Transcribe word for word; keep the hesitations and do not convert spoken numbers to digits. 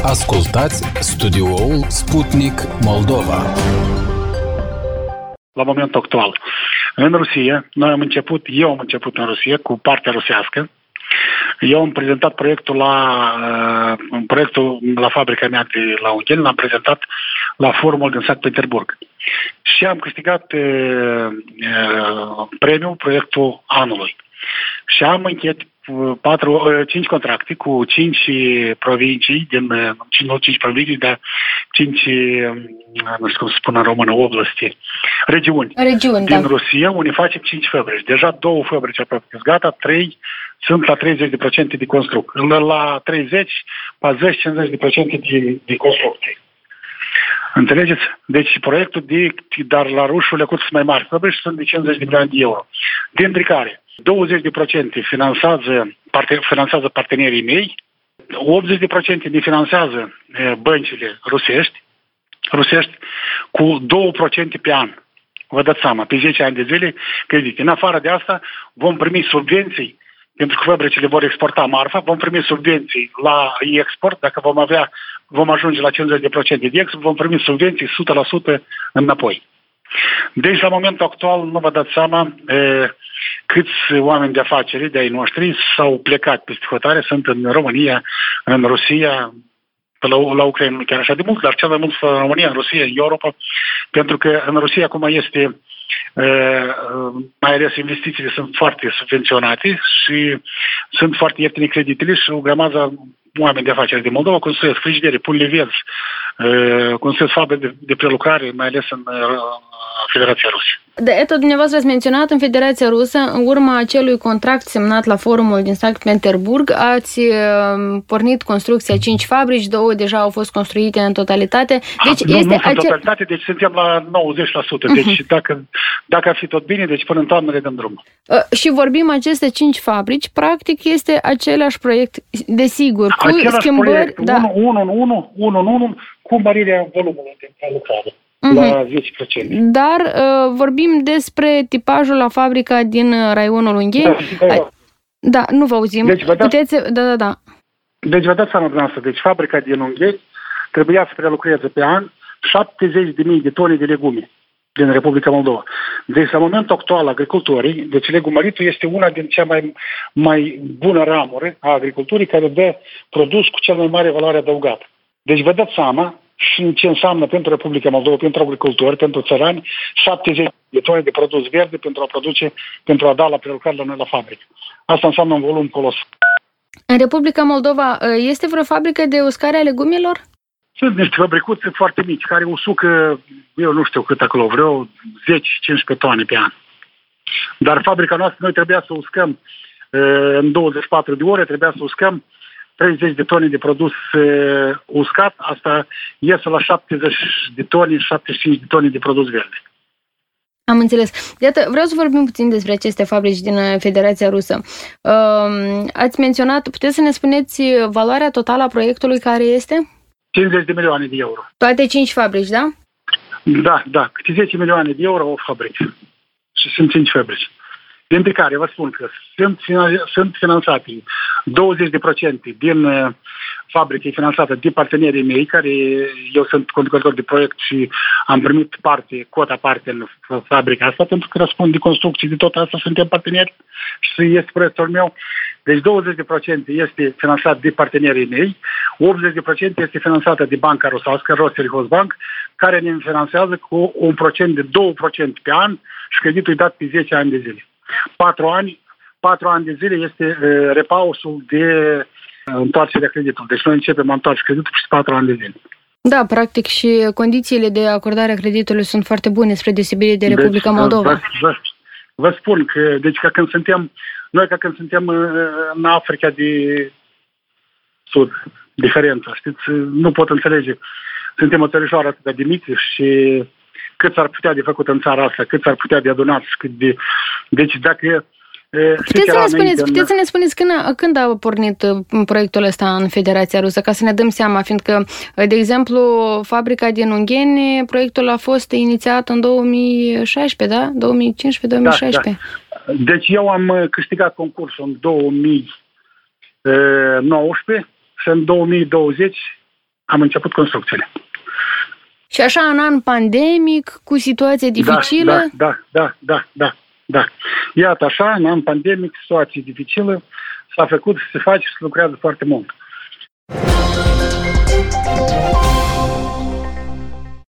Ascultați studioul Sputnik Moldova. La momentul actual, în Rusia, noi am început, eu am început în Rusia cu partea rusească. Eu am prezentat proiectul la uh, proiectul la fabrica mea de la Ungheni, l-am prezentat la forumul din Sankt Petersburg. Și am câștigat uh, uh, premiul proiectul anului. Și am încheiat patru, cinci contracte cu cinci provincii, din, nu cinci provincii, dar cinci, nu știu cum se spune în română, oblasti, regiuni, regiuni din da. Rusia, unde facem cinci fabrici. Deja două fabrici aproape gata, trei sunt la treizeci la sută de construcție. La treizeci, patruzeci, cincizeci la sută de, de construcții. Înțelegeți? Deci proiectul de, dar la rușul le mai mari fabrici sunt de cincizeci de milioane de euro. Dintre care douăzeci la sută finanțează, parte, finanțează partenerii mei, optzeci la sută ne finanțează băncile rusești, rusești cu doi la sută pe an. Vă dați seama, pe zece ani de zile credite. În afară de asta vom primi subvenții, pentru că fabricile vor exporta marfa, vom primi subvenții la export, dacă vom avea, vom ajunge la cincizeci la sută de export, vom primi subvenții o sută la sută înapoi. Deci, la momentul actual, nu vă dați seama e, câți oameni de afaceri de ai noștri s-au plecat peste hotare, sunt în România, în Rusia, la, la Ucraina, nu chiar așa de mult, dar cel mai mult în România, în Rusia, în Europa, pentru că în Rusia acum este, e, mai ales investițiile sunt foarte subvenționate și sunt foarte ieftine creditele și o grămadă oameni de afaceri de Moldova construiesc frigidere, pun levezi, construiesc fabrici de, de prelucrare, mai ales în Federația Rusă. De eto, dumneavoastră ați menționat în Federația Rusă, în urma acelui contract semnat la forumul din Sankt Petersburg, ați pornit construcția cinci fabrici, două deja au fost construite în totalitate. Deci nu, este nu acel... în totalitate, deci suntem la nouăzeci la sută. Deci uh-huh. dacă, dacă ar fi tot bine, deci până în toamnă le dăm drum. Uh, și vorbim aceste cinci fabrici, practic este același proiect, desigur, cu același schimbări... Proiect, da. unu în unu, unu în unu, cu mărirea volumului de lucrare. Uh-huh. La zece la sută. Dar uh, vorbim despre tipajul la fabrica din raionul Ungheni. Da, da. da, nu vă auzim. Deci, vă dați, Puteți... Da, da, da. Deci vă dați seama dumneavoastră, deci fabrica din Ungheni trebuia să prelucreze pe an șaptezeci de mii de tone de legume din Republica Moldova. Deci, la momentul actual, agricultorii, deci legumăritul este una din cea mai, mai bună ramură a agriculturii care dă produs cu cel mai mare valoare adăugată. Deci vă dați seama și ce înseamnă pentru Republica Moldova, pentru agricultori, pentru țărani, șaptezeci de tone de produs verde pentru a produce, pentru a da la prelucrare la noi la fabrică. Asta înseamnă un volum colosal. În Republica Moldova este vreo fabrică de uscare a legumelor? Sunt niște fabricuțe foarte mici, care usucă, eu nu știu cât acolo, vreo zece cincisprezece tone pe an. Dar fabrica noastră, noi trebuia să uscăm în douăzeci și patru de ore, trebuia să uscăm treizeci de tone de produs uh, uscat, asta iese la șaptezeci de tone, șaptezeci și cinci de tone de produs verde. Am înțeles. Iată, vreau să vorbim puțin despre aceste fabrici din Federația Rusă. Uh, ați menționat, puteți să ne spuneți valoarea totală a proiectului care este? cincizeci de milioane de euro. Toate cinci fabrici, da? Da, da. Câte zece milioane de euro o fabrici. Și sunt cinci fabrici. Dintre care vă spun că sunt, sunt finanțate douăzeci la sută din uh, fabrică finanțată de partenerii mei, care eu sunt conducător de proiect și am primit parte, cota parte în fabrica asta, pentru că răspund de construcții, de tot asta suntem parteneri și este proiectul meu. Deci douăzeci la sută este finanțat de partenerii mei, optzeci la sută este finanțată de Banca Rusească, Rossельхозbank, care ne finanțează cu un procent de doi la sută pe an și creditul e dat pe zece ani de zile. Patru ani, patru ani de zile este uh, repausul de uh, întoarcerea creditului. Deci noi începem a întoarce creditul peste patru ani de zile. Da, practic și condițiile de acordare a creditului sunt foarte bune spre deosebire de Republica deci, Moldova. Vă, vă, vă spun că, deci ca când suntem, noi ca când suntem în Africa de Sud, diferență, știți, nu pot înțelege. Suntem o țărișoară atât de mică și cât s-ar putea de făcut în țara asta, cât s-ar putea de adunat și cât de... Deci dacă... Puteți să, ne spuneți, puteți să ne spuneți când a, când a pornit proiectul ăsta în Federația Rusă, ca să ne dăm seama, fiindcă, de exemplu, fabrica din Ungheni, proiectul a fost inițiat în două mii șaisprezece, da? două mii cincisprezece două mii șaisprezece. Da, da. Deci eu am câștigat concursul în două mii nouăsprezece și în două mii douăzeci am început construcțiile. Și așa, în an pandemic, cu situație dificilă? Da, da, da, da, da, da. Iată așa, în an pandemic, situație dificilă, s-a făcut, se face și se lucrează foarte mult.